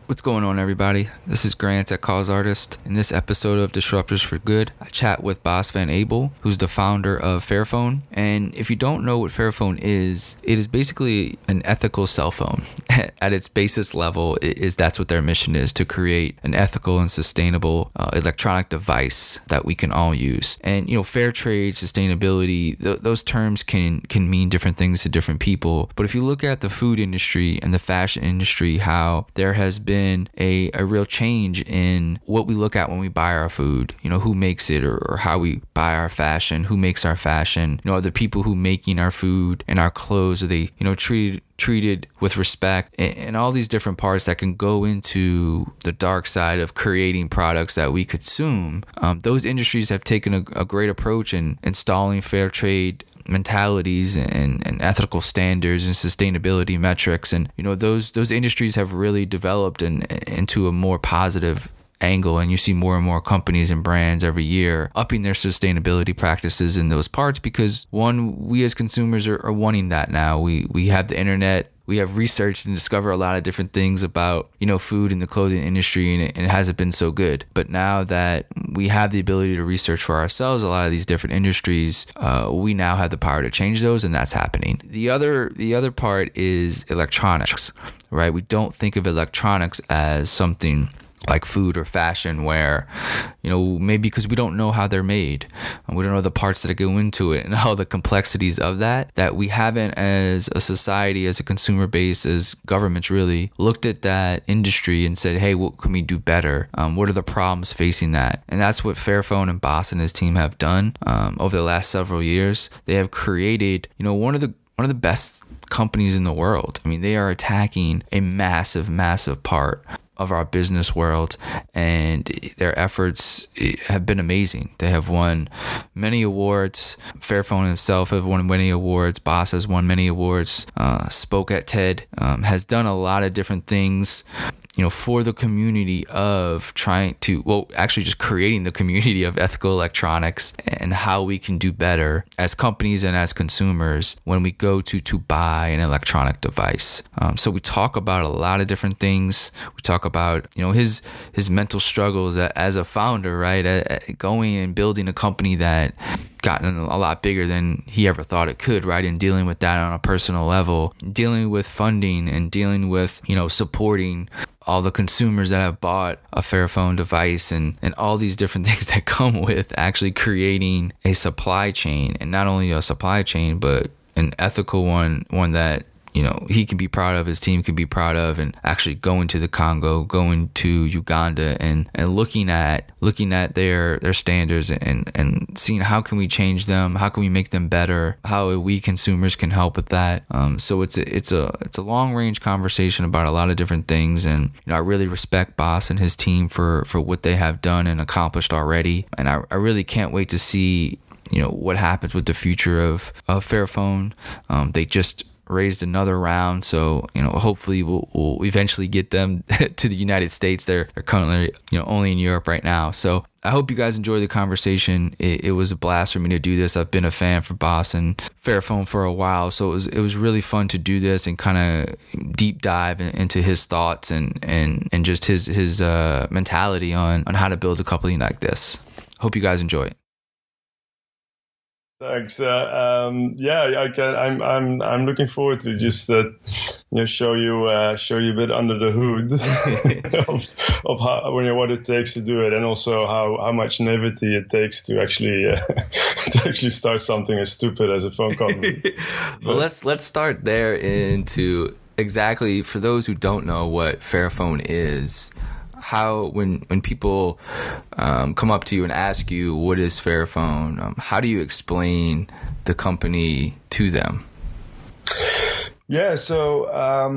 What's going on, everybody? This is Grant at Cause Artist. In this episode of Disruptors for Good, I chat with Bas van Abel, who's the founder of Fairphone. And if you don't know what Fairphone is, it is basically an ethical cell phone. At its basis level, that's what their mission is, to create an ethical and sustainable electronic device that we can all use. And, fair trade, sustainability, those terms can mean different things to different people. But if you look at the food industry and the fashion industry, how there has been a real change in what we look at when we buy our food, who makes it or how we buy our fashion, who makes our fashion, are the people who making our food and our clothes, are they, treated with respect, and all these different parts that can go into the dark side of creating products that we consume. Those industries have taken a great approach in installing fair trade mentalities and ethical standards and sustainability metrics, and those industries have really developed into a more positive angle, and you see more and more companies and brands every year upping their sustainability practices in those parts, because one, we as consumers are wanting that now. We have the internet. We have researched and discovered a lot of different things about, food in the clothing industry, and it hasn't been so good. But now that we have the ability to research for ourselves a lot of these different industries, we now have the power to change those, and that's happening. The other part is electronics, right? We don't think of electronics as something like food or fashion, where, maybe because we don't know how they're made, and we don't know the parts that go into it and all the complexities of that we haven't, as a society, as a consumer base, as governments, really looked at that industry and said, hey, what can we do better? What are the problems facing that? And that's what Fairphone and Bas and his team have done over the last several years. They have created, one of the best companies in the world. I mean, they are attacking a massive part of our business world, and their efforts have been amazing. They have won many awards. Fairphone himself have won many awards. Bas has won many awards. Spoke at TED. Has done a lot of different things, for the community of just creating the community of ethical electronics, and how we can do better as companies and as consumers when we go to buy an electronic device. So we talk about a lot of different things. We talk about, his mental struggles as a founder, right? Going and building a company that gotten a lot bigger than he ever thought it could, right? And dealing with that on a personal level, dealing with funding, and dealing with, supporting all the consumers that have bought a Fairphone device, and all these different things that come with actually creating a supply chain, and not only a supply chain, but an ethical one that he can be proud of, his team can be proud of, and actually going to the Congo, going to Uganda, and looking at their standards, and seeing how can we change them, how can we make them better, how we consumers can help with that. So it's a long range conversation about a lot of different things, and I really respect Bas and his team for what they have done and accomplished already, and I really can't wait to see what happens with the future of Fairphone. They just raised another round, so hopefully we'll eventually get them to the United States. They're currently only in Europe right now. So I hope you guys enjoy the conversation. It was a blast for me to do this. I've been a fan for Bas and Fairphone for a while, so it was really fun to do this and kind of deep dive into his thoughts and just his mentality on how to build a company like this. Hope you guys enjoy it. Thanks. I'm looking forward to just show you a bit under the hood of how, what it takes to do it, and also how much naivety it takes to actually start something as stupid as a phone company. Well, let's start there into exactly, for those who don't know what Fairphone is. How, when people come up to you and ask you what is Fairphone, how do you explain the company to them? Yeah, so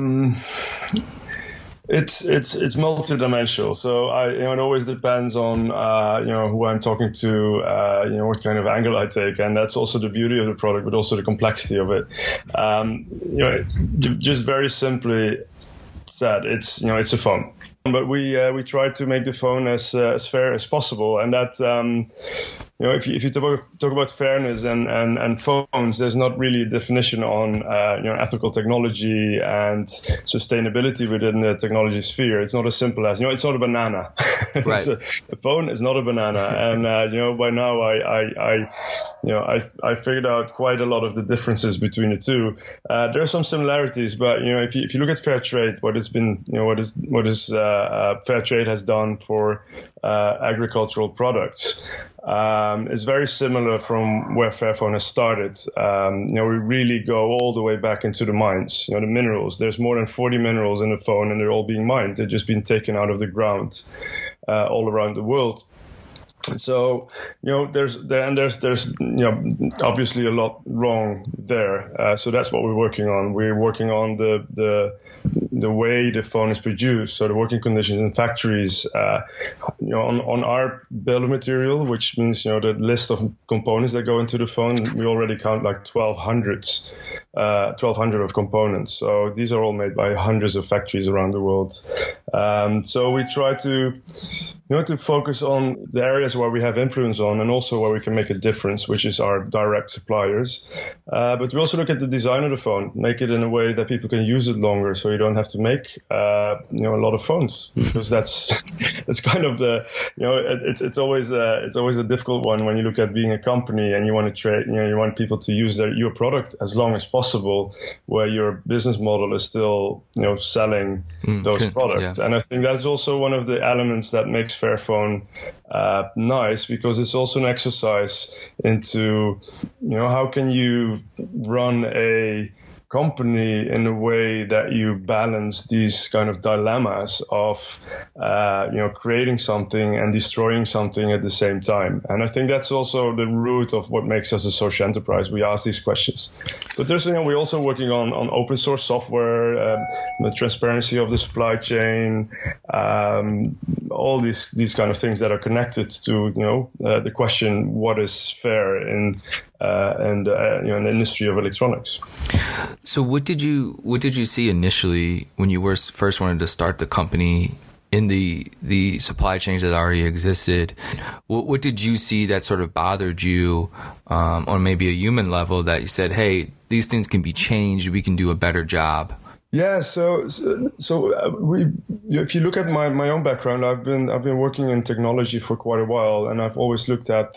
it's multidimensional. So it always depends on who I'm talking to, what kind of angle I take, and that's also the beauty of the product, but also the complexity of it. Just very simply said, it's a phone. but we tried to make the phone as fair as possible, and that if you talk about fairness and phones, there's not really a definition on ethical technology and sustainability within the technology sphere. It's not as simple as it's not a banana. Right. A phone is not a banana, and by now I figured out quite a lot of the differences between the two. There are some similarities, but if you look at fair trade, what fair trade has done for agricultural products is very similar from where Fairphone has started. We really go all the way back into the mines, the minerals. There's more than 40 minerals in the phone, and they're all being mined. They've just been taken out of the ground all around the world. So, there's obviously a lot wrong there. So that's what we're working on. We're working on the way the phone is produced, so the working conditions in factories, on our bill of material, which means, the list of components that go into the phone, we already count like 1,200 of components. So these are all made by hundreds of factories around the world. So we try to focus on the areas where we have influence on, and also where we can make a difference, which is our direct suppliers. But we also look at the design of the phone, make it in a way that people can use it longer, so you don't have to make a lot of phones, because that's kind of the it's always a difficult one when you look at being a company and you want to trade. You want people to use your product as long as possible, where your business model is still selling those products. Yeah. And I think that's also one of the elements that makes Fairphone nice, because it's also an exercise into how can you run a company in a way that you balance these kind of dilemmas of creating something and destroying something at the same time. And I think that's also the root of what makes us a social enterprise. We ask these questions, but there's we're also working on open source software, the transparency of the supply chain, all these kind of things that are connected to the question, what is fair in the industry of electronics. So what did you see initially when you first wanted to start the company in the supply chains that already existed? What did you see that sort of bothered you on maybe a human level, that you said, hey, these things can be changed, we can do a better job? Yeah, so if you look at my own background, I've been working in technology for quite a while, and I've always looked at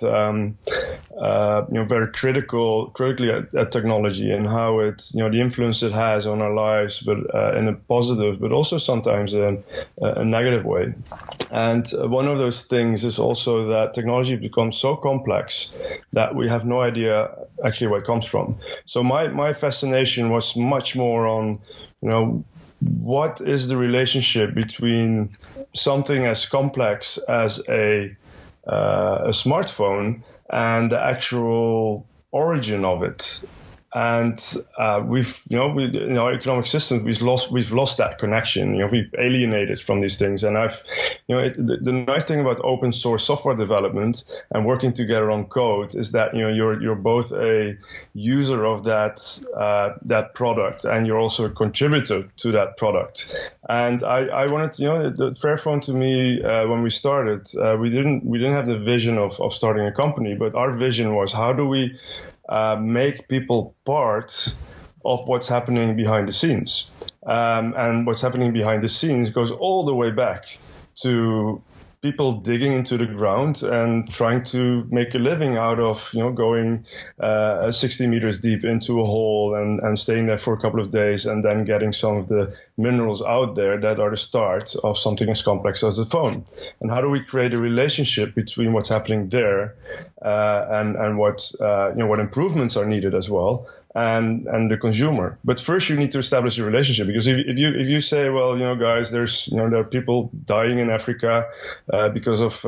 very critically at technology and how it's the influence it has on our lives, but in a positive, but also sometimes a negative way. And one of those things is also that technology becomes so complex that we have no idea actually where it comes from. So my fascination was much more on what is the relationship between something as complex as a smartphone and the actual origin of it. And we've in our economic system, we've lost that connection. We've alienated from these things. And the nice thing about open source software development and working together on code is that you're both a user of that product, and you're also a contributor to that product. And I wanted the Fairphone, to me, when we started, we didn't have the vision of starting a company, but our vision was, how do we make people part of what's happening behind the scenes. And what's happening behind the scenes goes all the way back to people digging into the ground and trying to make a living out of, going 60 meters deep into a hole and staying there for a couple of days, and then getting some of the minerals out there that are the start of something as complex as the phone. And how do we create a relationship between what's happening there and what improvements are needed as well, and the consumer. But first you need to establish a relationship, because if you say, well, guys, there are people dying in Africa because of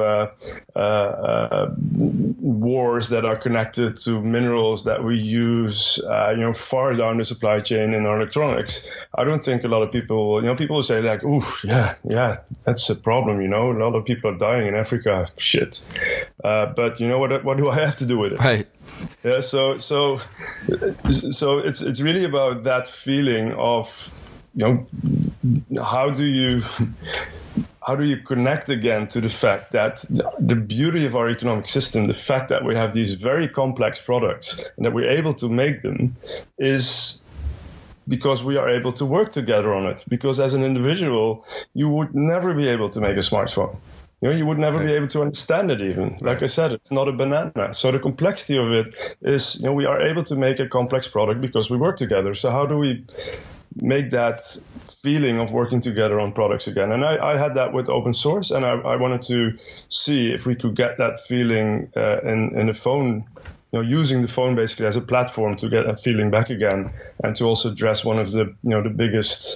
wars that are connected to minerals that we use far down the supply chain in our electronics. I don't think a lot of people will say like, ooh, yeah, that's a problem, a lot of people are dying in Africa, shit. But what do I have to do with it? Right. Yeah, so it's really about that feeling of, how do you how do you connect again to the fact that the beauty of our economic system, the fact that we have these very complex products and that we're able to make them, is because we are able to work together on it. Because as an individual, you would never be able to make a smartphone. You would never be able to understand it even. Like I said, it's not a banana. So the complexity of it is, we are able to make a complex product because we work together. So how do we make that feeling of working together on products again? And I had that with open source, and I wanted to see if we could get that feeling in the phone, using the phone basically as a platform to get that feeling back again, and to also address one of the, the biggest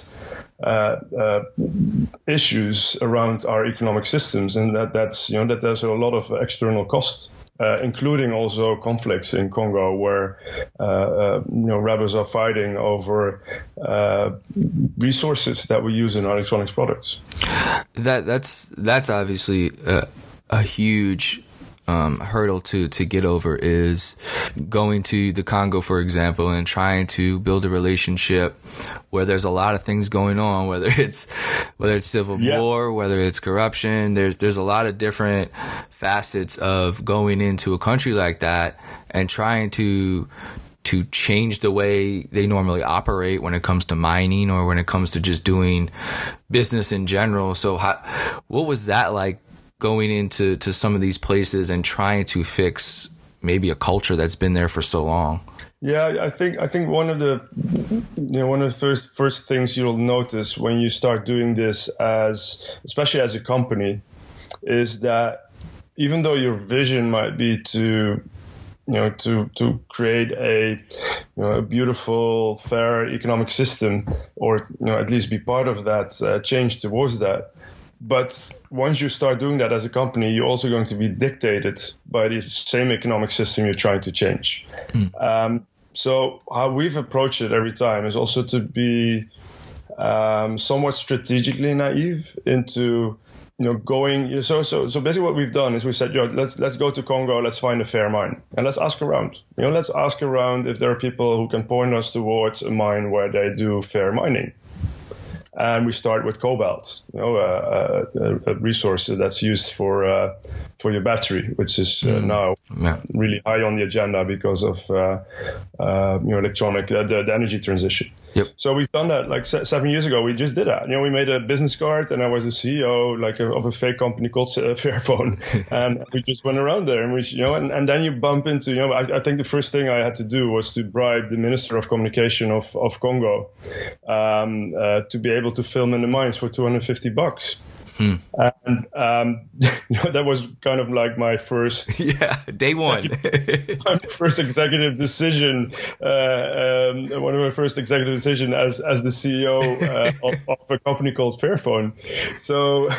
issues around our economic systems, and that there's a lot of external cost, including also conflicts in Congo where rebels are fighting over resources that we use in our electronics products. That's obviously a huge hurdle to get over, is going to the Congo, for example, and trying to build a relationship where there's a lot of things going on, whether it's civil war, whether it's corruption. There's a lot of different facets of going into a country like that and trying to change the way they normally operate when it comes to mining or when it comes to just doing business in general. So what was that like, going into some of these places and trying to fix maybe a culture that's been there for so long? Yeah, I think one of the first things you'll notice when you start doing this, especially as a company, is that even though your vision might be to create a beautiful, fair economic system, or at least be part of that change towards that. But once you start doing that as a company, you're also going to be dictated by the same economic system you're trying to change. So how we've approached it every time is also to be somewhat strategically naive into going. So basically what we've done is we said, let's go to Congo, let's find a fair mine, and let's ask around. Let's ask around if there are people who can point us towards a mine where they do fair mining. And we start with cobalt, a resource that's used for your battery, which is now really high on the agenda because of the energy transition. Yep. So we've done that like 7 years ago. We just did that. We made a business card, and I was the CEO of a fake company called Fairphone, and we just went around there, and and then you bump into I think the first thing I had to do was to bribe the Minister of Communication of Congo to be able to film in the mines for $250. And that was kind of like my first day one. my first executive decision. One of my first executive decision as the CEO of a company called Fairphone. So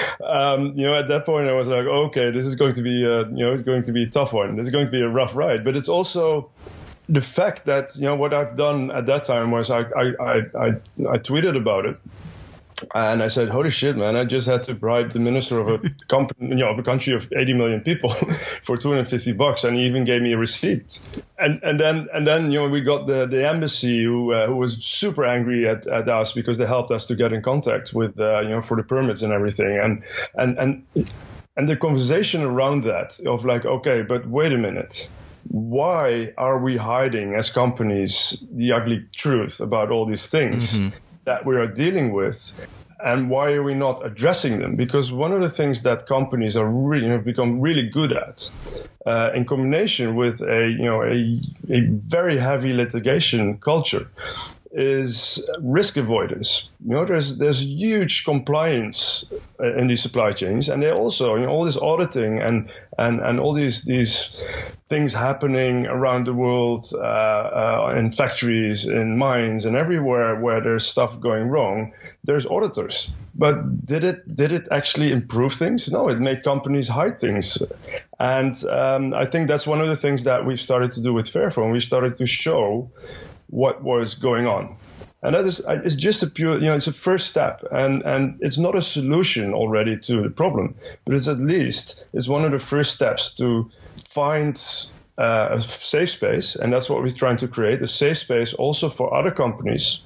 at that point I was like, okay, this is going to be a tough one. This is going to be a rough ride. But it's also the fact that what I've done at that time was I tweeted about it. And I said, holy shit, man, I just had to bribe the minister of a company, of a country of 80 million people for $250, and he even gave me a receipt. And then we got the embassy who was super angry at us because they helped us to get in contact with for the permits and everything. And the conversation around that of like, okay, but wait a minute. Why are we hiding as companies the ugly truth about all these things that we are dealing with, and why are we not addressing them? Because one of the things that companies are really have become really good at, in combination with a very heavy litigation culture, is risk avoidance. There's huge compliance in these supply chains, and they also all this auditing and all these things happening around the world, in factories, in mines, and everywhere where there's stuff going wrong. There's auditors, but did it actually improve things? No, it made companies hide things, and I think that's one of the things that we've started to do with Fairphone. We started to show what was going on. And that is, it's just a pure, it's a first step, and it's not a solution already to the problem, but it's one of the first steps to find a safe space. And that's what we're trying to create, a safe space also for other companies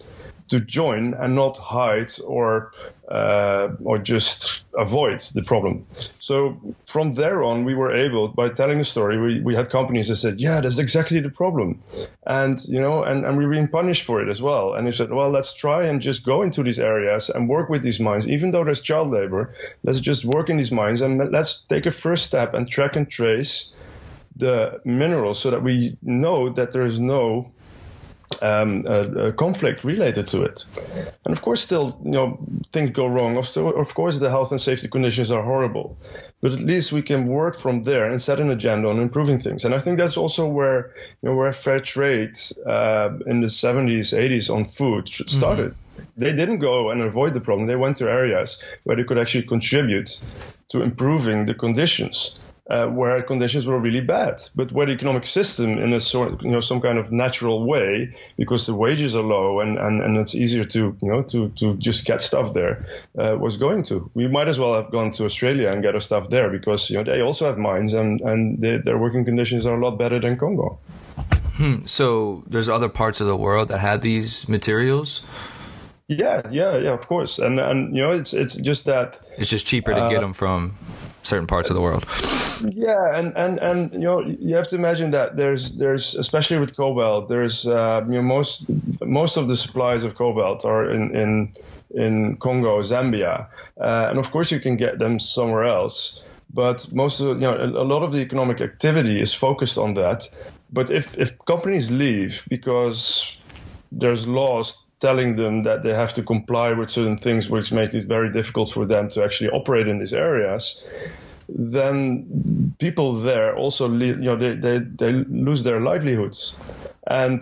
to join and not hide or just avoid the problem. So from there on, we were able, by telling the story, we had companies that said, yeah, that's exactly the problem. And, and we were being punished for it as well. And they said, well, let's try and just go into these areas and work with these mines. Even though there's child labor, let's just work in these mines and let's take a first step and track and trace the minerals so that we know that there is no conflict related to it. And of course, still, things go wrong. Of course, the health and safety conditions are horrible, but at least we can work from there and set an agenda on improving things. And I think that's also where fair trade in the 70s, 80s on food started. Mm-hmm. They didn't go and avoid the problem. They went to areas where they could actually contribute to improving the conditions. Where conditions were really bad, but where the economic system, in a sort, some kind of natural way, because the wages are low and it's easier to just get stuff there, was going to. We might as well have gone to Australia and get our stuff there because they also have mines and their working conditions are a lot better than Congo. So there's other parts of the world that had these materials. Yeah, of course, and it's just that it's just cheaper to get them from certain parts of the world. Yeah, and you have to imagine that there's especially with cobalt, there's most of the supplies of cobalt are in Congo, Zambia, and of course you can get them somewhere else. But most of a lot of the economic activity is focused on that. But if companies leave because there's laws telling them that they have to comply with certain things, which makes it very difficult for them to actually operate in these areas, then people there also they lose their livelihoods, and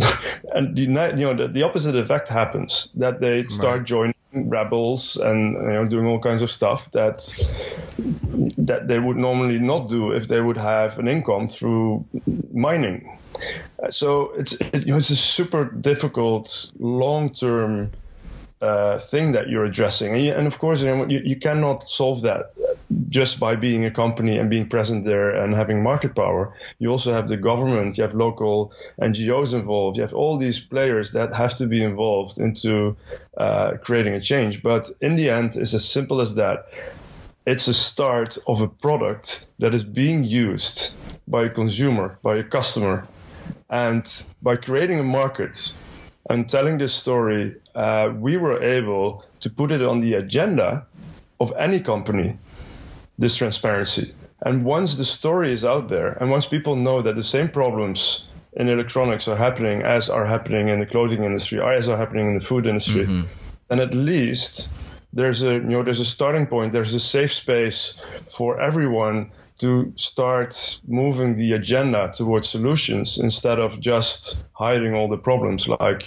the opposite effect happens, that they start joining rebels and doing all kinds of stuff that they would normally not do if they would have an income through mining. So it's a super difficult long-term thing that you're addressing, and of course you cannot solve that just by being a company and being present there and having market power. You also have the government, you have local NGOs involved, you have all these players that have to be involved into creating a change. But in the end, it's as simple as that. It's a start of a product that is being used by a consumer, by a customer. And by creating a market and telling this story, we were able to put it on the agenda of any company, this transparency. And once the story is out there, and once people know that the same problems in electronics are happening in the clothing industry, as are happening in the food industry, then at least there's a starting point, there's a safe space for everyone to start moving the agenda towards solutions instead of just hiding all the problems like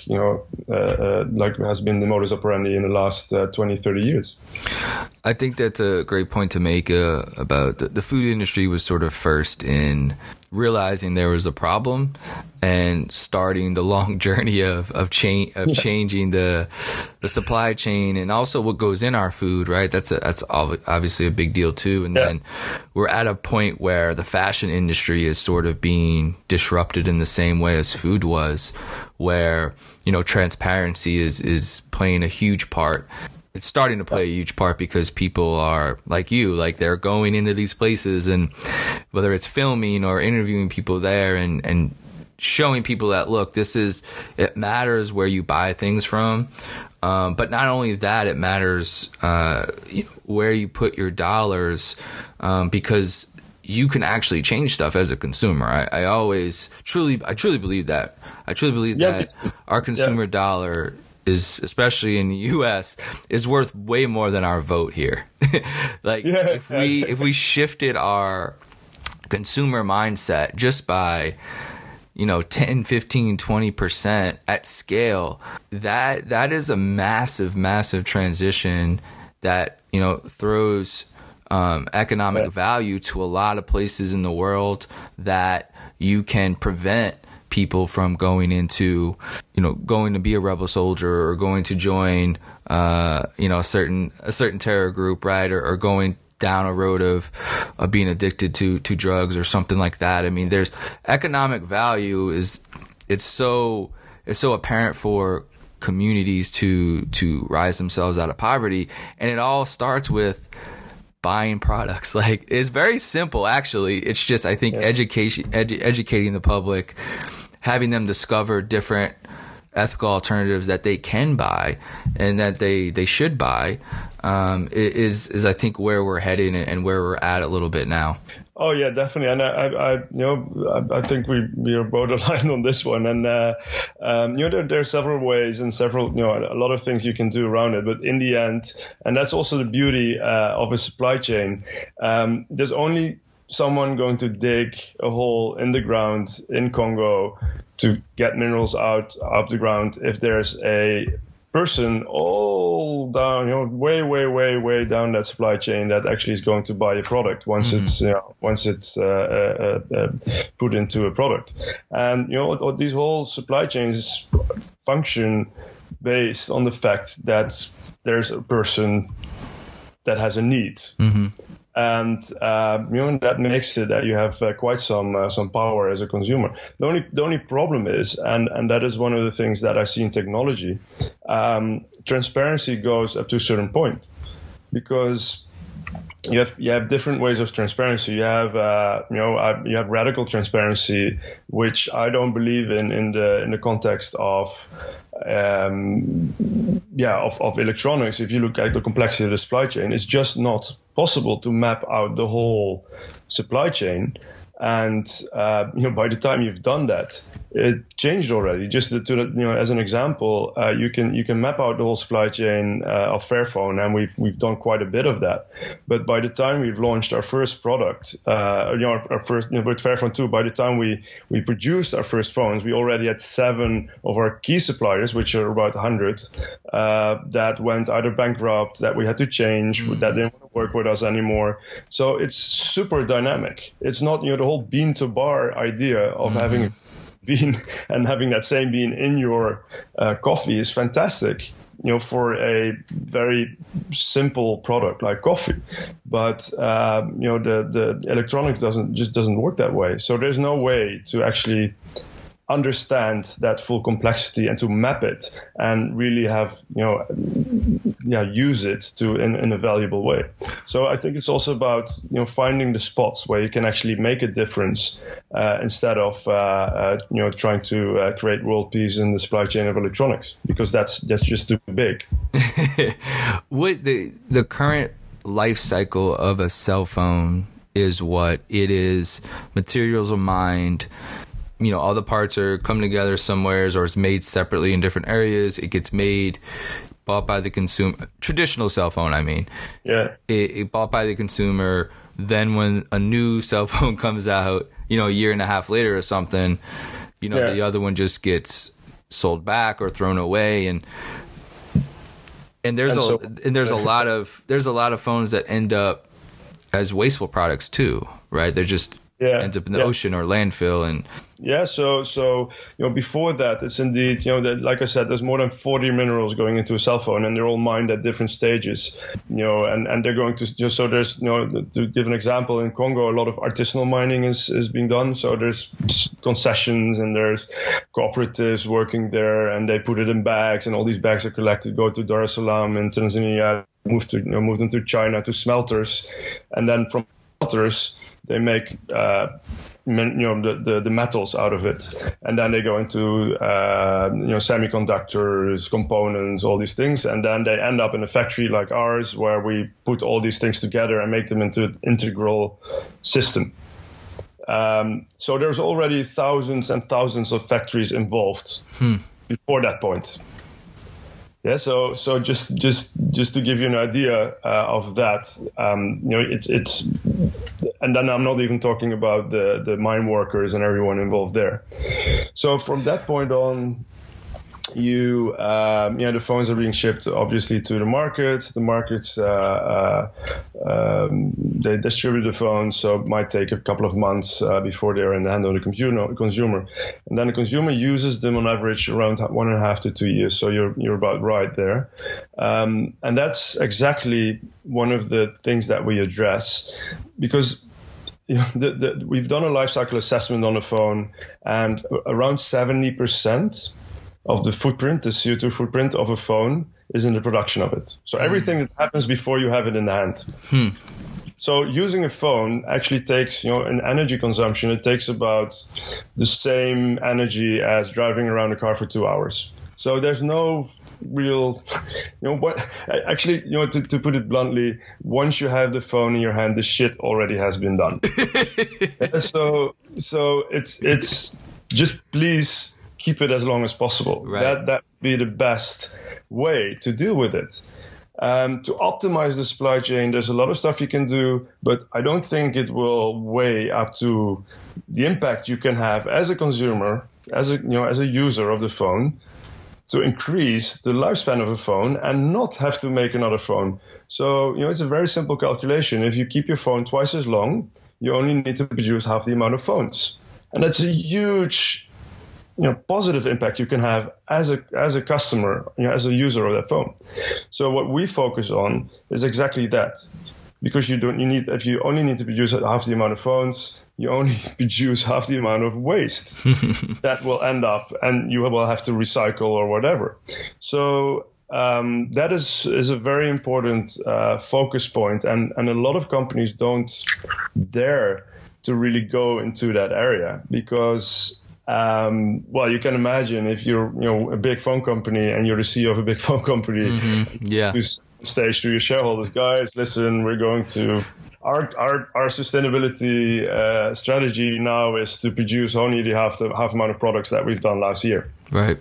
has been the modus operandi in the last 20, 30 years. I think that's a great point to make about the food industry was sort of first in realizing there was a problem and starting the long journey of changing the supply chain and also what goes in our food, right? That's obviously a big deal too. And then we're at a point where the fashion industry is sort of being disrupted in the same way as food was, where transparency is playing a huge part. It's starting to play a huge part because people are like they're going into these places, and whether it's filming or interviewing people there and showing people that, look, it matters where you buy things from. But not only that, it matters where you put your dollars, because you can actually change stuff as a consumer. I truly believe that. I truly believe that our consumer dollar is, especially in the U.S., is worth way more than our vote here. If we shifted our consumer mindset just by 10, 15, 20% at scale, that is a massive transition that throws economic value to a lot of places in the world, that you can prevent people from going to be a rebel soldier or going to join a certain terror group, right, or going down a road of being addicted to drugs or something like that. I mean, there's economic value it's so apparent for communities to rise themselves out of poverty. And it all starts with buying products. Like, it's very simple, actually. It's just, I think, educating the public, having them discover different ethical alternatives that they can buy and that they should buy, is I think where we're heading and where we're at a little bit now. Oh yeah, definitely, and I think we are both aligned on this one. And there are several ways and several a lot of things you can do around it. But in the end, and that's also the beauty of a supply chain. There's only someone going to dig a hole in the ground in Congo to get minerals out of the ground if there's a person all down, way down that supply chain that actually is going to buy a product once it's put into a product. And these whole supply chains function based on the fact that there's a person that has a need. Mm-hmm. And that makes it that you have quite some power as a consumer. The only problem is, and that is one of the things that I see in technology, transparency goes up to a certain point, because you have different ways of transparency. You have you have radical transparency, which I don't believe in the context of electronics. If you look at the complexity of the supply chain, it's just not possible to map out the whole supply chain. And by the time you've done that, it changed already. Just as an example, you can map out the whole supply chain of Fairphone, and we've done quite a bit of that. But by the time we've launched our first product, our first with Fairphone 2, by the time we produced our first phones, we already had 7 of our key suppliers, which are about 100, that went either bankrupt, that we had to change, that didn't want to work with us anymore. So it's super dynamic. It's not the whole bean to bar idea of having a bean and having that same bean in your coffee is fantastic, for a very simple product like coffee. But the electronics doesn't work that way. So there's no way to actually understand that full complexity and to map it and really have use it in a valuable way. So I think it's also about finding the spots where you can actually make a difference instead of trying to create world peace in the supply chain of electronics, because that's just too big. What the current life cycle of a cell phone is, what it is, materials are mined. All the parts are coming together somewheres, or it's made separately in different areas. It gets made, bought by the consumer. Traditional cell phone, I mean. Yeah. It bought by the consumer. Then when a new cell phone comes out, a year and a half later or something, the other one just gets sold back or thrown away. And there's a lot of phones that end up as wasteful products too, right? They're just ends up in the ocean or landfill. And so before that, it's indeed that, like I said, there's more than 40 minerals going into a cell phone, and they're all mined at different stages, and they're going to so there's to give an example, in Congo a lot of artisanal mining is being done. So there's concessions and there's cooperatives working there, and they put it in bags, and all these bags are collected, go to Dar es Salaam in Tanzania, moved into China to smelters, and then from smelters they make the metals out of it, and then they go into semiconductors, components, all these things, and then they end up in a factory like ours, where we put all these things together and make them into an integral system. So there's already thousands and thousands of factories involved before that point. Yeah, so just to give you an idea of that, it's and then I'm not even talking about the mine workers and everyone involved there. So from that point on, the phones are being shipped obviously to the markets. The markets they distribute the phones, so it might take a couple of months before they're in the hand of the consumer, and then the consumer uses them on average around 1.5 to 2 years. So you're about right there, and that's exactly one of the things that we address, because we've done a life cycle assessment on the phone, and around 70% of the footprint, the CO2 footprint of a phone, is in the production of it. So everything that happens before you have it in the hand. So using a phone actually takes, an energy consumption. It takes about the same energy as driving around a car for 2 hours. So there's no real, actually, to put it bluntly, once you have the phone in your hand, the shit already has been done. So it's just please keep it as long as possible. Right. That would be the best way to deal with it. To optimize the supply chain, there's a lot of stuff you can do, but I don't think it will weigh up to the impact you can have as a consumer, as a user of the phone, to increase the lifespan of a phone and not have to make another phone. So, it's a very simple calculation. If you keep your phone twice as long, you only need to produce half the amount of phones. And that's a huge, positive impact you can have as a customer, as a user of that phone. So what we focus on is exactly that. Because if you only need to produce half the amount of phones, you only produce half the amount of waste that will end up, and you will have to recycle or whatever. So that is a very important focus point, and a lot of companies don't dare to really go into that area because, you can imagine if you're a big phone company and you're the CEO of a big phone company, you stage to your shareholders, guys, listen, we're going to our sustainability strategy now is to produce only the half amount of products that we've done last year. Right.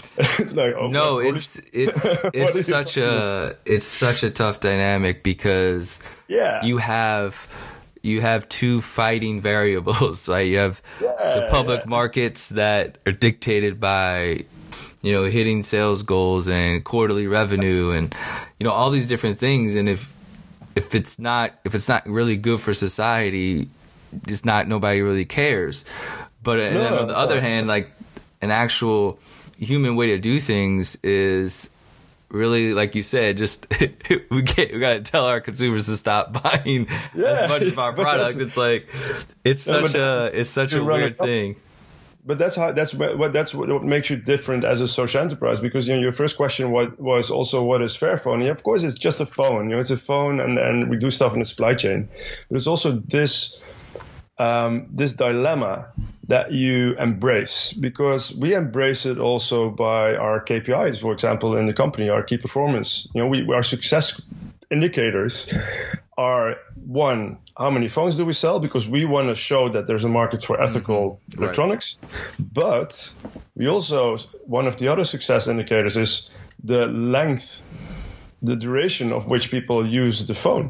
It's such a tough dynamic because you have two fighting variables, right? You have the public markets that are dictated by hitting sales goals and quarterly revenue and all these different things, and if it's not really good for society, nobody really cares. But and then on the other hand, like an actual human way to do things is really, like you said, just we got to tell our consumers to stop buying as much of our product. It's such a weird thing. But that's what makes you different as a social enterprise, because your first question was also what is Fairphone? And of course, it's just a phone. It's a phone, and we do stuff in the supply chain. But it's also this dilemma that you embrace, because we embrace it also by our KPIs, for example, in the company, our key performance. Our success indicators are, one, how many phones do we sell? Because we want to show that there's a market for ethical electronics. But we also, one of the other success indicators is the length, the duration of which people use the phone.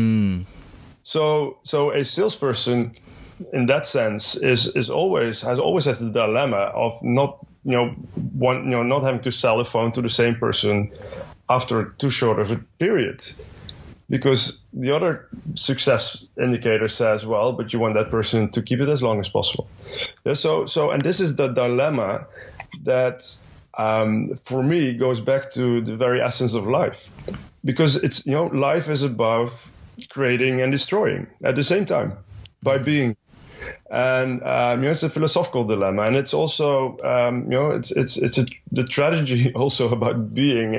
So a salesperson, in that sense, has always has the dilemma of not having to sell a phone to the same person after too short of a period. Because the other success indicator says, well, but you want that person to keep it as long as possible. And this is the dilemma that, for me, goes back to the very essence of life. Because it's, life is about creating and destroying at the same time by being. And it's a philosophical dilemma, and it's also the tragedy also about being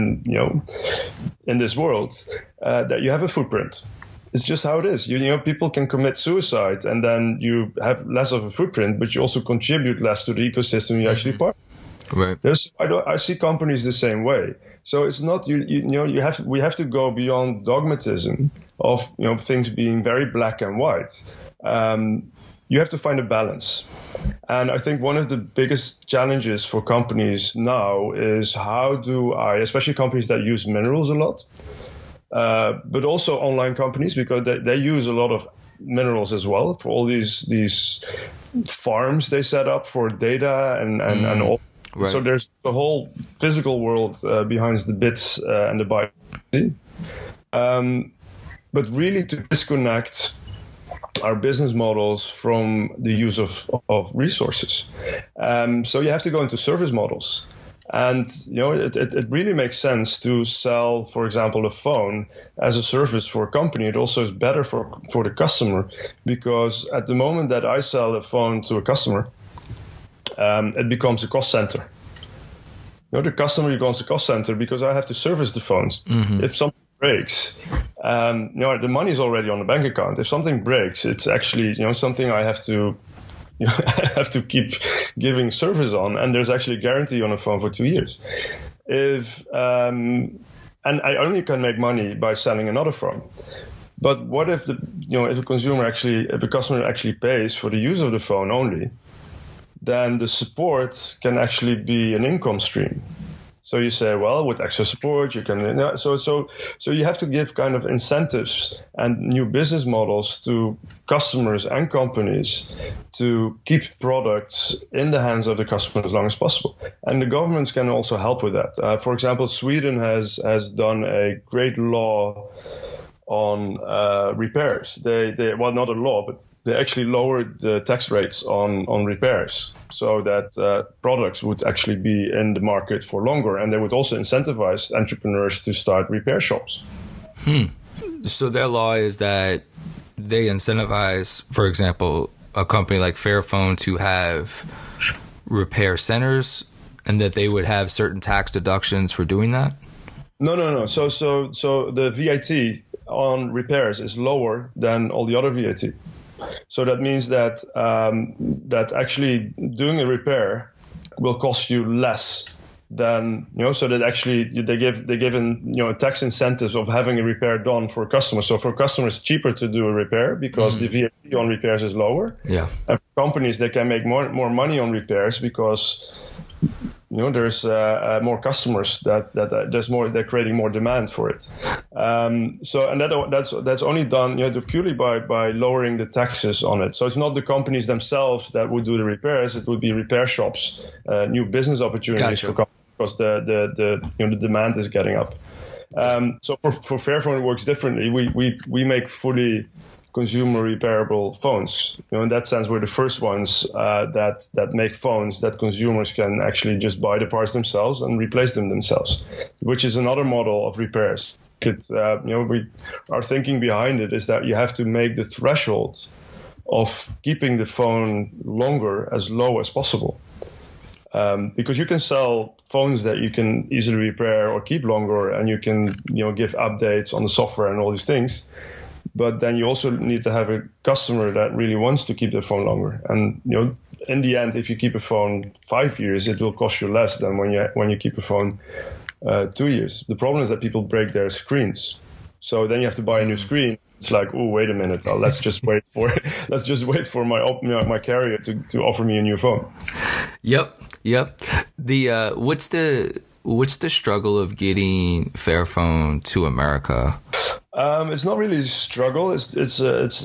in this world, that you have a footprint. It's just how it is. People can commit suicide, and then you have less of a footprint, but you also contribute less to the ecosystem you actually part. Right. I see companies the same way. So it's not we have to go beyond dogmatism of things being very black and white. You have to find a balance. And I think one of the biggest challenges for companies now is how do I, especially companies that use minerals a lot, but also online companies, because they use a lot of minerals as well for all these farms they set up for data and all. Right. So there's the whole physical world behind the bits and the bytes. But really to disconnect our business models from the use of resources. So you have to go into service models. And, it really makes sense to sell, for example, a phone as a service for a company. It also is better for the customer, because at the moment that I sell a phone to a customer, it becomes a cost center. the customer goes to cost center because I have to service the phones. If something breaks, the money is already on the bank account. If something breaks, it's actually something I have to I have to keep giving service on, and there's actually a guarantee on a phone for 2 years. And I only can make money by selling another phone. But what if if a customer actually pays for the use of the phone only, then the support can actually be an income stream. So you say, well, with extra support, you can. So you have to give kind of incentives and new business models to customers and companies to keep products in the hands of the customer as long as possible. And the governments can also help with that. For example, Sweden has done a great law on repairs. They not a law, but they actually lowered the tax rates on repairs so that products would actually be in the market for longer. And they would also incentivize entrepreneurs to start repair shops. So their law is that they incentivize, for example, a company like Fairphone to have repair centers, and that they would have certain tax deductions for doing that? No. So the VAT on repairs is lower than all the other VAT. So that means that that actually doing a repair will cost you less than so that actually they give tax incentives of having a repair done for customers. So for customers, it's cheaper to do a repair because the VAT on repairs is lower. Yeah. And for companies, they can make more money on repairs because there's more customers that there's more, they're creating more demand for it. That's only done purely by lowering the taxes on it. So it's not the companies themselves that would do the repairs. It would be repair shops, new business opportunities for companies because the demand is getting up. So for Fairphone, it works differently. We make fully consumer repairable phones. In that sense, we're the first ones that make phones that consumers can actually just buy the parts themselves and replace them themselves, which is another model of repairs. Our thinking behind it is that you have to make the threshold of keeping the phone longer as low as possible. Because you can sell phones that you can easily repair or keep longer, and you can give updates on the software and all these things. But then you also need to have a customer that really wants to keep the phone longer. And in the end, if you keep a phone 5 years, it will cost you less than when you keep a phone 2 years. The problem is that people break their screens. So then you have to buy a new screen. It's like, oh, wait a minute, let's just wait for my carrier to offer me a new phone. Yep. The what's the struggle of getting Fairphone to America? It's not really a struggle. It's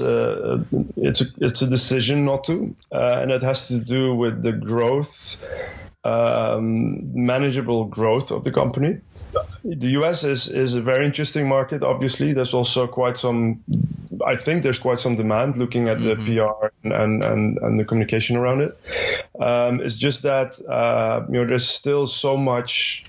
a decision not to, and it has to do with the growth, manageable growth of the company. The US is a very interesting market. Obviously, there's also quite some. I think there's quite some demand looking at the PR and the communication around it. It's just that there's still so much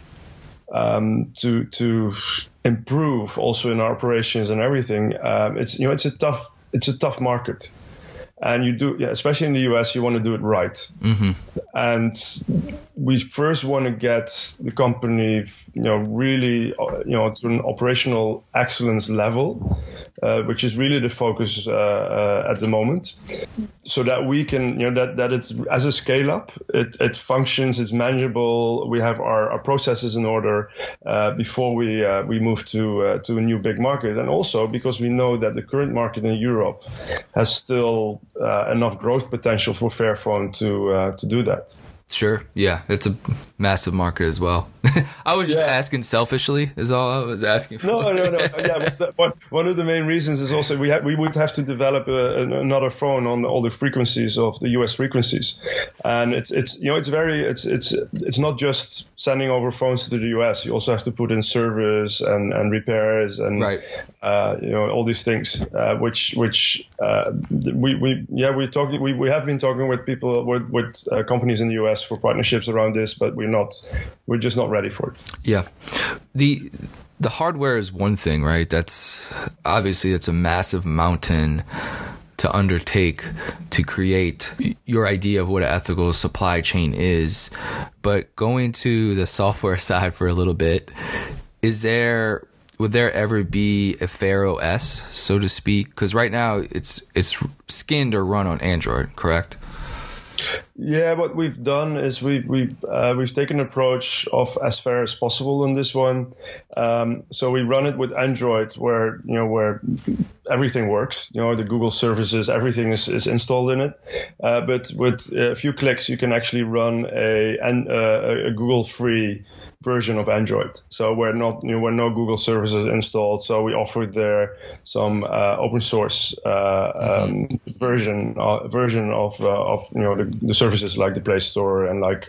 to improve also in our operations and everything. It's a tough market. And you do, especially in the US, you want to do it right. And we first want to get the company, really, to an operational excellence level, which is really the focus at the moment, so that we can, that it's as a scale up, it functions, it's manageable. We have our processes in order before we move to a new big market, and also because we know that the current market in Europe has still enough growth potential for Fairphone to do that. Sure. Yeah, it's a massive market as well. I was just asking selfishly is all I was asking for. No. Yeah, but one of the main reasons is also we would have to develop another phone on all the frequencies of the US frequencies, and it's not just sending over phones to the US. You also have to put in service and repairs and all these things, which we have been talking with people with companies in the US for partnerships around this, but we're just not ready for it. Yeah. The hardware is one thing, right? That's obviously it's a massive mountain to undertake to create your idea of what an ethical supply chain is. But going to the software side for a little bit, would there ever be a Pharaoh S, so to speak? Because right now it's skinned or run on Android, correct? Yeah, what we've done is we've taken an approach of as fair as possible on this one. So we run it with Android, where everything works. The Google services, everything is installed in it. But with a few clicks, you can actually run a Google free version of Android. So where no Google services installed, so we offered there some open source version of the services like the Play Store and like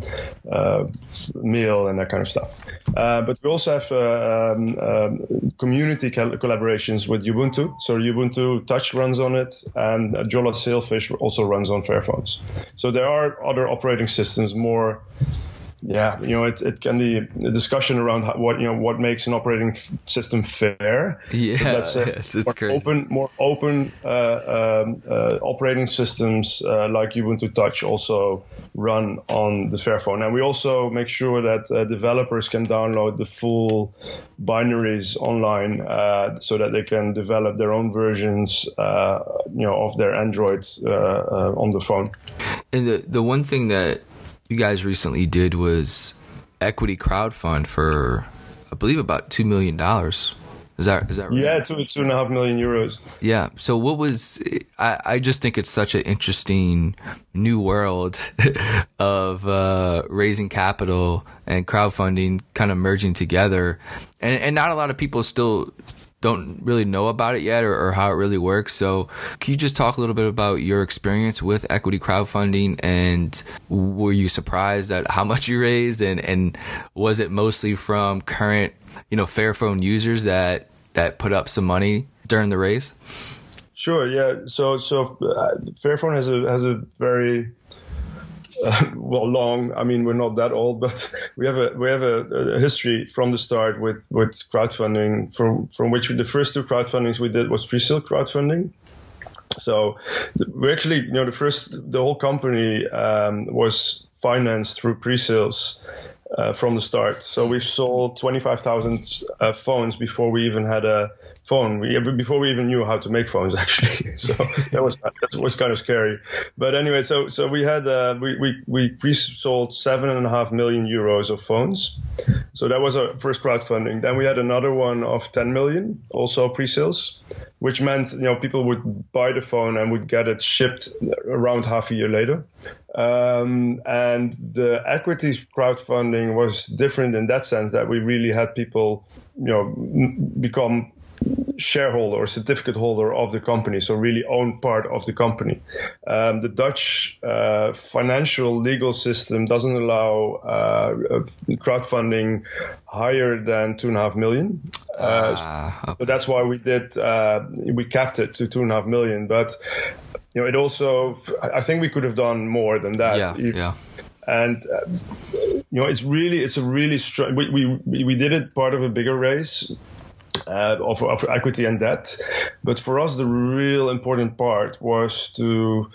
Mail and that kind of stuff. But we also have community collaborations with Ubuntu. So Ubuntu Touch runs on it, and Jolla Sailfish also runs on Fairphones. So there are other operating systems more. Yeah, it can be a discussion around what makes an operating system fair. Yeah, let's say it's crazy. More open operating systems like Ubuntu Touch also run on the Fairphone, and we also make sure that developers can download the full binaries online so that they can develop their own versions, of their Androids on the phone. And the one thing that you guys recently did was equity crowdfund for, I believe, about $2 million. Is that right? Yeah, 2.5 million euros. Yeah. So what was? I just think it's such an interesting new world of raising capital and crowdfunding kind of merging together, and not a lot of people still don't really know about it yet or how it really works. So can you just talk a little bit about your experience with equity crowdfunding, and were you surprised at how much you raised, and was it mostly from current, Fairphone users that put up some money during the raise? Sure. Yeah. So Fairphone has a very long. I mean, we're not that old, but we have a history from the start with crowdfunding. From which the first two crowdfundings we did was pre-sale crowdfunding. So we actually, the whole company was financed through pre-sales from the start. So we've sold 25,000 phones before we even had a phone. Before we even knew how to make phones, actually. So that was kind of scary. But anyway, so we had we pre-sold 7.5 million euros of phones. So that was our first crowdfunding. Then we had another one of 10 million, also pre-sales, which meant people would buy the phone and would get it shipped around half a year later. And the equities crowdfunding was different in that sense that we really had people, become shareholder or certificate holder of the company, so really own part of the company. The Dutch financial legal system doesn't allow crowdfunding higher than 2.5 million. Okay. So that's why we capped it to 2.5 million. But it also, I think we could have done more than that. Yeah. And it's a really strong. We did it part of a bigger raise. Of equity and debt, but for us the real important part was to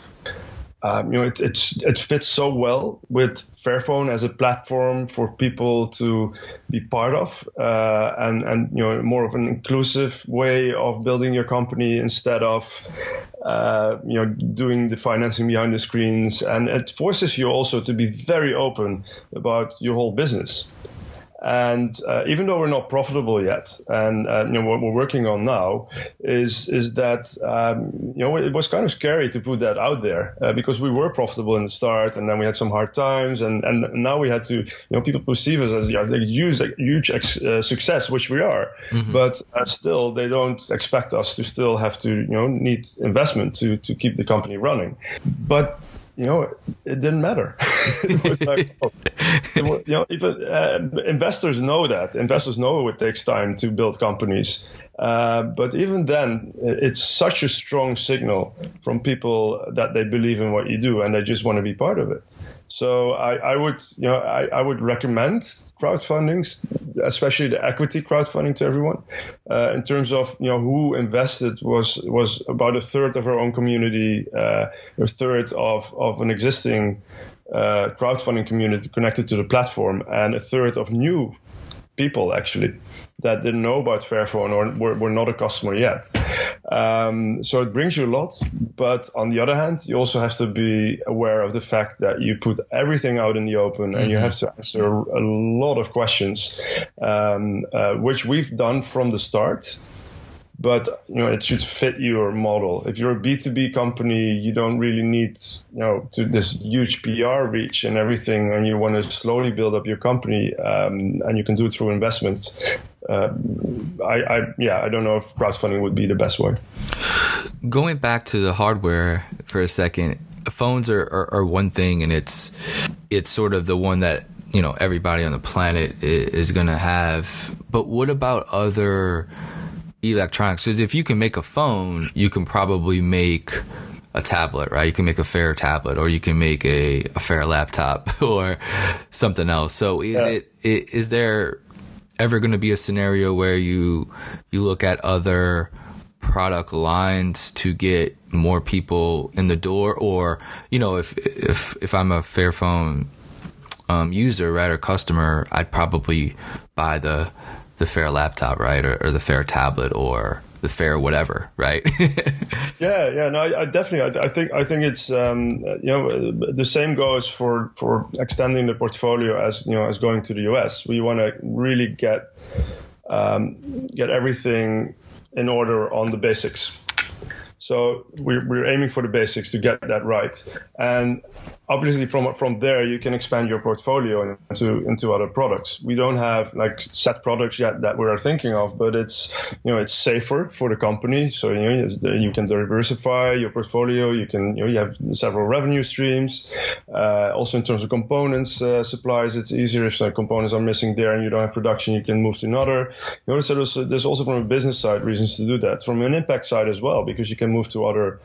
it fits so well with Fairphone as a platform for people to be part of, and more of an inclusive way of building your company instead of doing the financing behind the screens, and it forces you also to be very open about your whole business. And even though we're not profitable yet, and what we're working on now is that it was kind of scary to put that out there because we were profitable in the start, and then we had some hard times, and now we had to people perceive us as a huge success, which we are, but still they don't expect us to still have to need investment to keep the company running, but. It didn't matter. It was like, investors know that. Investors know it takes time to build companies. But even then, it's such a strong signal from people that they believe in what you do and they just want to be part of it. So I would recommend crowdfunding, especially the equity crowdfunding, to everyone. In terms of who invested, was about a third of our own community, a third of an existing crowdfunding community connected to the platform, and a third of new people actually that didn't know about Fairphone or were not a customer yet. So it brings you a lot, but on the other hand, you also have to be aware of the fact that you put everything out in the open, and you have to answer a lot of questions, which we've done from the start. But it should fit your model. If you're a B2B company, you don't really need to this huge PR reach and everything, and you want to slowly build up your company, and you can do it through investments. I don't know if crowdfunding would be the best way. Going back to the hardware for a second, phones are one thing, and it's sort of the one that everybody on the planet is going to have. But what about other electronics? Because if you can make a phone, you can probably make a tablet, right? You can make a Fair tablet, or you can make a Fair laptop or something else. So is there ever going to be a scenario where you look at other product lines to get more people in the door? Or if I'm a Fairphone user, right, or customer, I'd probably buy the Fair laptop, right, or the Fair tablet, or the Fair whatever, right? I definitely. I think it's the same goes for extending the portfolio as going to the US. We want to really get everything in order on the basics. So we're aiming for the basics to get that right, and obviously from there you can expand your portfolio into other products. We don't have set products yet that we are thinking of, but it's safer for the company. So you can diversify your portfolio. You can you have several revenue streams. Also in terms of components supplies, it's easier if components are missing there and you don't have production. You can move to another. So there's also from a business side reasons to do that. From an impact side as well, because you can move to other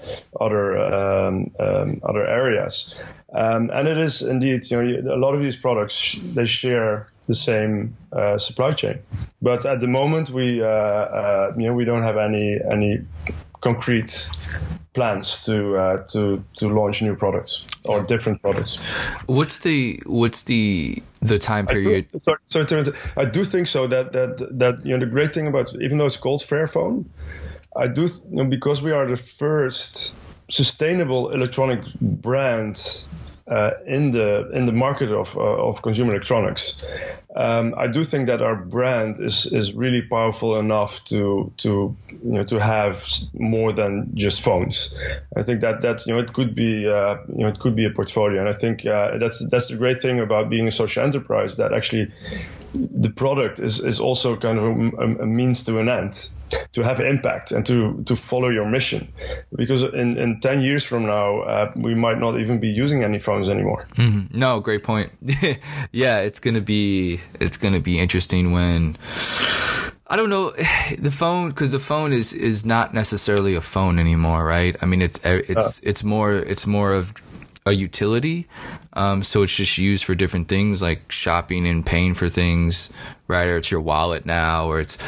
areas. And it is indeed, a lot of these products, they share the same supply chain. But at the moment, we don't have any concrete plans to launch new products or different products. What's the time period? I do think so that the great thing about, even though it's called Fairphone, I do because we are the first sustainable electronic brand in the market of consumer electronics. I do think that our brand is really powerful enough to have more than just phones. I think that it could be it could be a portfolio, and I think that's the great thing about being a social enterprise, that actually the product is also kind of a means to an end, to have impact and to follow your mission. Because in 10 years from now, we might not even be using any phones anymore. Mm-hmm. No, great point. Yeah, it's gonna be interesting when, I don't know, the phone, because the phone is not necessarily a phone anymore, right? I mean, it's more of a utility. So it's just used for different things like shopping and paying for things, right? Or it's your wallet now, or it's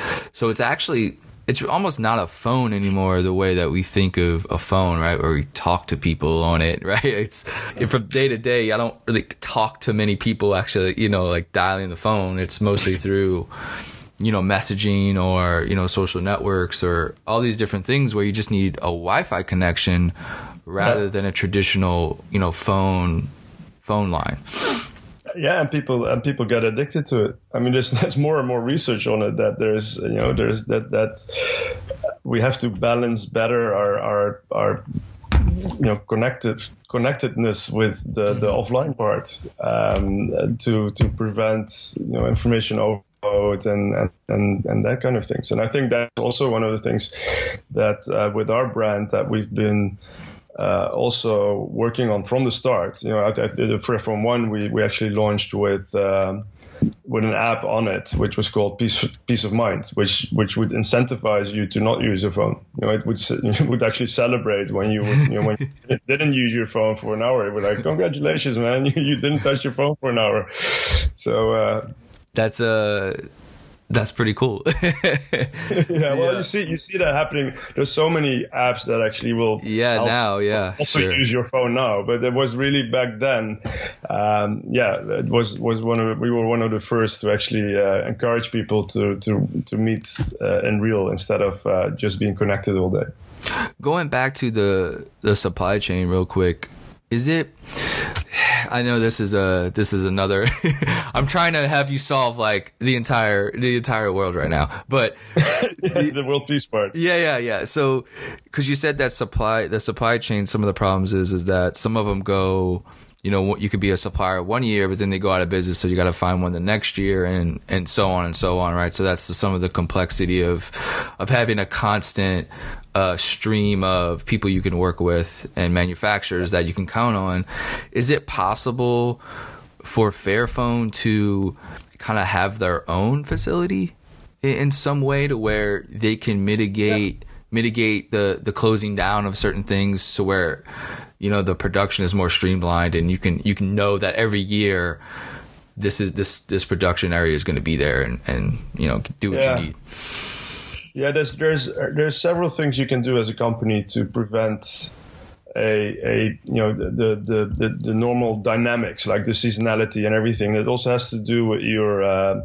almost not a phone anymore the way that we think of a phone, right? Where we talk to people on it, right? It's from day to day. I don't really talk to many people actually, dialing the phone. It's mostly through, messaging or, social networks or all these different things where you just need a Wi-Fi connection rather than a traditional, phone line. Yeah, and people get addicted to it. I mean, there's more and more research on it that there's that we have to balance better our connectedness with the offline part to prevent information overload and that kind of things. And I think that's also one of the things that with our brand that we've been also working on from the start. At the Fairphone 1, we actually launched with with an app on it, which was called Peace of Mind, which would incentivize you to not use your phone. It would actually celebrate when you when you didn't use your phone for an hour. It would like, congratulations, man, you didn't touch your phone for an hour. So that's pretty cool. Well, you see that happening. There's so many apps that actually will also use your phone now, but it was really back then. It was we were one of the first to actually encourage people to meet in real instead of just being connected all day. Going back to the supply chain real quick, is it? I know this is another. I'm trying to have you solve like the entire world right now, but the world peace part. Yeah. So, because you said that the supply chain, some of the problems is that some of them go. You could be a supplier 1 year, but then they go out of business, so you got to find one the next year, and so on and so on, right? So that's some of the complexity of having a constant stream of people you can work with and manufacturers that you can count on. Is it possible for Fairphone to kind of have their own facility in some way to where they can mitigate the closing down of certain things, so where the production is more streamlined, and you can know that every year this production area is going to be there, and do what you need. Yeah, there's several things you can do as a company to prevent the normal dynamics, like the seasonality and everything. It also has to do with your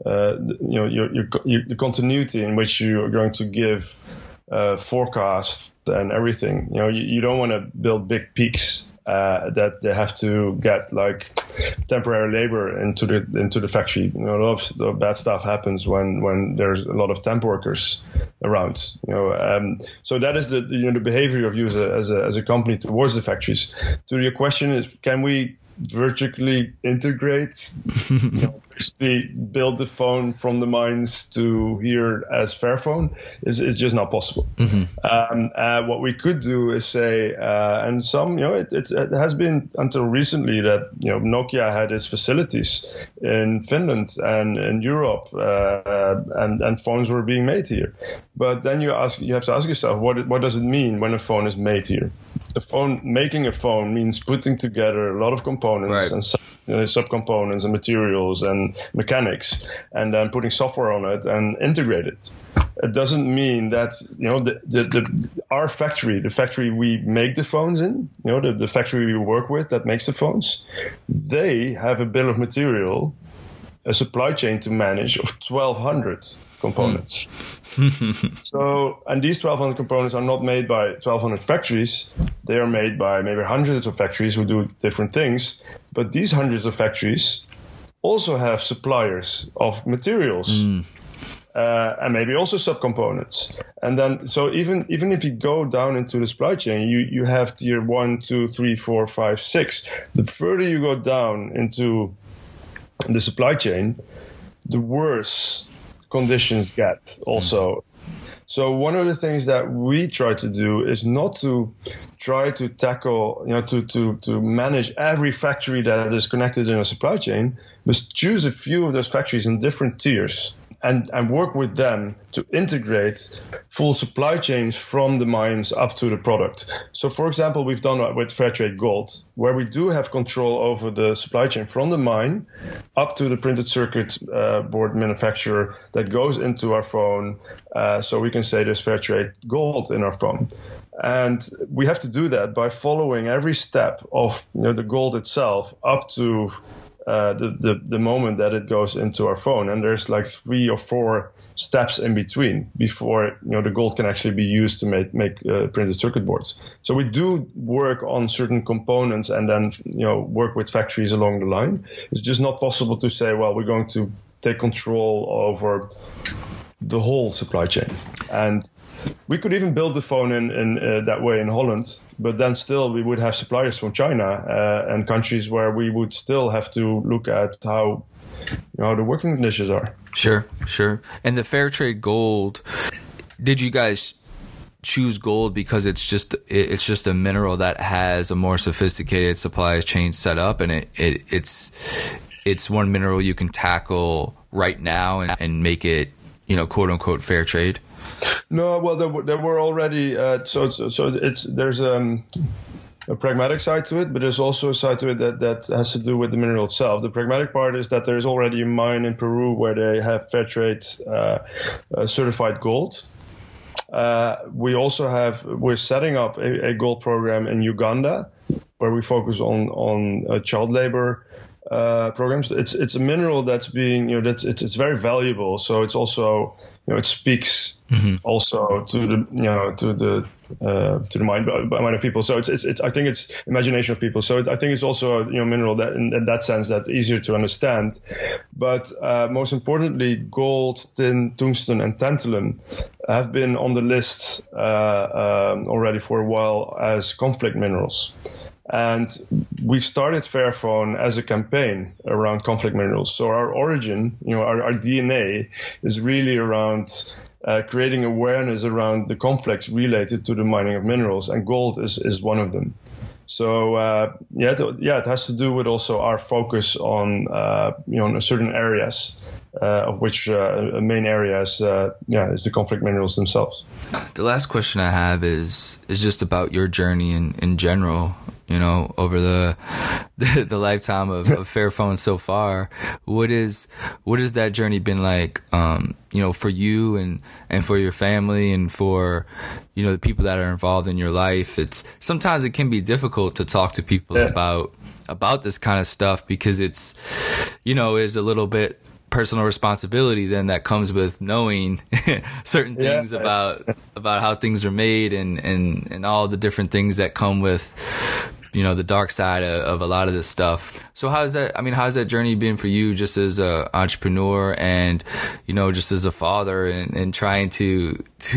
the continuity in which you are going to give forecast and everything. You don't want to build big peaks that they have to get like temporary labor into the factory. A lot of bad stuff happens when there's a lot of temp workers around. So that is the behavior of you as a company towards the factories. So your question is, can we vertically integrate, basically build the phone from the mines to here as Fairphone is just not possible. Mm-hmm. What we could do is say, and some, it has been until recently that Nokia had its facilities in Finland and in Europe, and phones were being made here. But then you have to ask yourself, what does it mean when a phone is made here? Making a phone means putting together a lot of components, right, and subcomponents and materials and mechanics, and then putting software on it and integrate it. It doesn't mean that our factory, the factory we make the phones in, the factory we work with that makes the phones, they have a bill of material, a supply chain to manage of 1,200 components. So, and these 1,200 components are not made by 1,200 factories. They are made by maybe hundreds of factories who do different things. But these hundreds of factories also have suppliers of materials, and maybe also subcomponents. And then, so even if you go down into the supply chain, you have tier 1, 2, 3, 4, 5, 6. The further you go down into the supply chain, the worse conditions get also. So one of the things that we try to do is not to try to tackle, to manage every factory that is connected in a supply chain, but choose a few of those factories in different tiers and work with them to integrate full supply chains from the mines up to the product. So, for example, we've done that with Fairtrade Gold, where we do have control over the supply chain from the mine up to the printed circuit board manufacturer that goes into our phone. So we can say there's Fairtrade Gold in our phone. And we have to do that by following every step of the gold itself up to the moment that it goes into our phone. And there's like 3 or 4 steps in between before the gold can actually be used to make printed circuit boards. So we do work on certain components and then work with factories along the line. It's just not possible to say, well, we're going to take control over the whole supply chain. And we could even build the phone in that way in Holland, but then still we would have suppliers from China and countries where we would still have to look at how the working conditions are. Sure. And the Fairtrade Gold, did you guys choose gold because it's just a mineral that has a more sophisticated supply chain set up, and it it's one mineral you can tackle right now and make it, quote unquote, fair trade? No, well, there were already there's a pragmatic side to it, but there's also a side to it that has to do with the mineral itself. The pragmatic part is that there's already a mine in Peru where they have fair trade certified gold. We're setting up a gold program in Uganda where we focus on child labor programs. It's a mineral that's being, it's very valuable. So it's also, it speaks also to the mind of people. So it's I think it's imagination of people. So I think it's also a mineral that in that sense that's easier to understand. But most importantly, gold, tin, tungsten, and tantalum have been on the list already for a while as conflict minerals. And we've started Fairphone as a campaign around conflict minerals. So our origin, our DNA is really around creating awareness around the conflicts related to the mining of minerals, and gold is one of them. So it has to do with also our focus on certain areas, of which a main area is the conflict minerals themselves. The last question I have is just about your journey in general. Over the lifetime of Fairphone so far, what has that journey been like? For you and for your family and for the people that are involved in your life. Sometimes it can be difficult to talk to people about this kind of stuff because it's is a little bit personal responsibility then that comes with knowing certain things about how things are made and all the different things that come with the dark side of a lot of this stuff. So how's that journey been for you just as an entrepreneur and, just as a father and trying to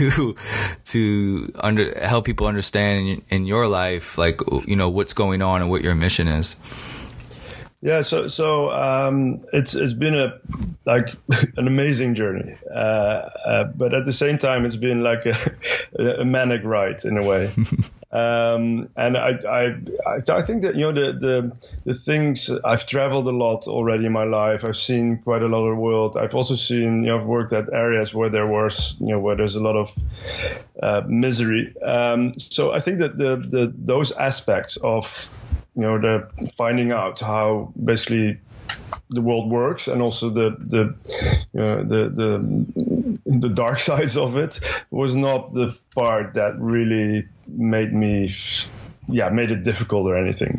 help people understand in your life, like, what's going on and what your mission is? Yeah, so it's been an amazing journey, but at the same time it's been like a manic ride in a way. And I think that the things I've traveled a lot already in my life. I've seen quite a lot of the world. I've also seen I've worked at areas where there's a lot of misery. So I think that those aspects of the finding out how basically the world works and also the dark sides of it was not the part that really made it difficult or anything.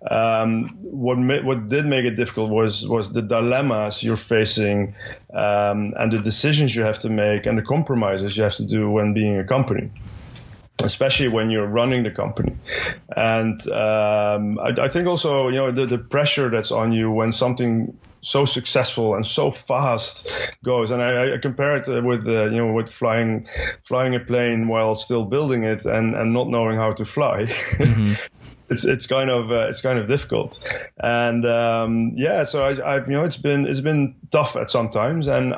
What did make it difficult was the dilemmas you're facing and the decisions you have to make and the compromises you have to do when being a company, especially when you're running the company. And I think also, the pressure that's on you when something so successful and so fast goes. And I compare it with flying a plane while still building it and not knowing how to fly. Mm-hmm. It's kind of difficult. And so it's been tough at sometimes. And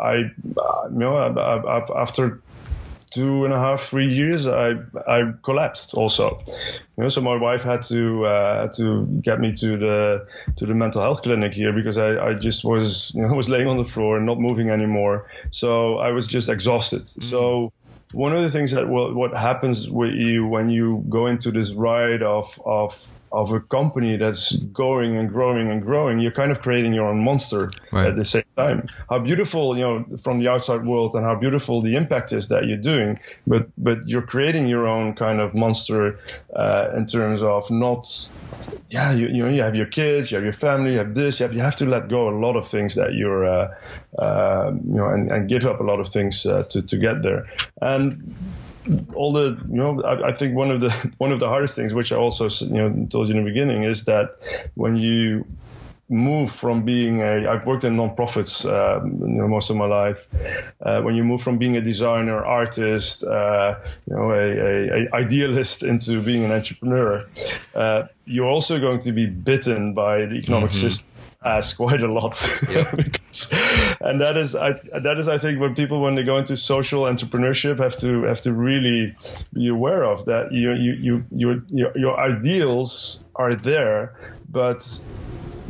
after 2.5-3 years, I collapsed also. So my wife had to get me to the mental health clinic here because I just was laying on the floor and not moving anymore. So I was just exhausted. Mm-hmm. So one of the things that what happens with you when you go into this ride of a company that's going and growing and growing, you're kind of creating your own monster at the same time. How beautiful, from the outside world and how beautiful the impact is that you're doing, but you're creating your own kind of monster in terms of not, you have your kids, you have your family, you have this, you have to let go a lot of things that you're, and give up a lot of things to get there. And all the, I think one of the hardest things, which I also, told you in the beginning, is that when you move from being I've worked in nonprofits, most of my life. When you move from being a designer, artist, a idealist into being an entrepreneur, you're also going to be bitten by the economic system as quite a lot. Yep. And that is I think when they go into social entrepreneurship have to really be aware of that. Your ideals are there, but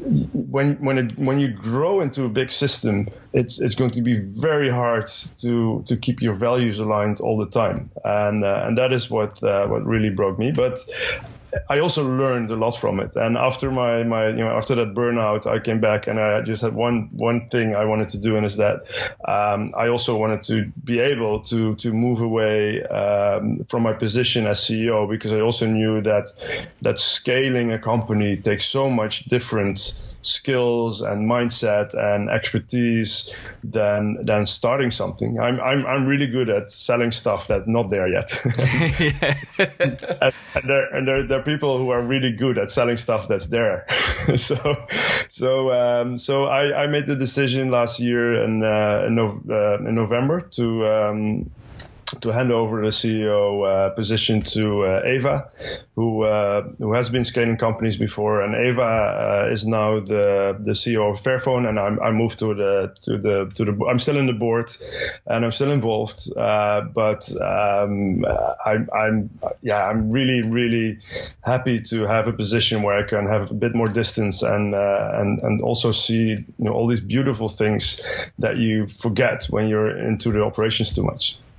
when you grow into a big system, it's going to be very hard to keep your values aligned all the time, and that is what really broke me. But I also learned a lot from it. And after my after that burnout, I came back and I just had one thing I wanted to do, and is that I also wanted to be able to move away from my position as CEO, because I also knew that scaling a company takes so much different skills and mindset and expertise than starting something. I'm really good at selling stuff that's not there yet. and there are people who are really good at selling stuff that's there. so I made the decision last year in November to hand over the CEO position to Eva, who has been scaling companies before, and Eva is now the CEO of Fairphone, and I moved to the I'm still in the board and I'm still involved, but I'm really happy to have a position where I can have a bit more distance and also see all these beautiful things that you forget when you're into the operations too much.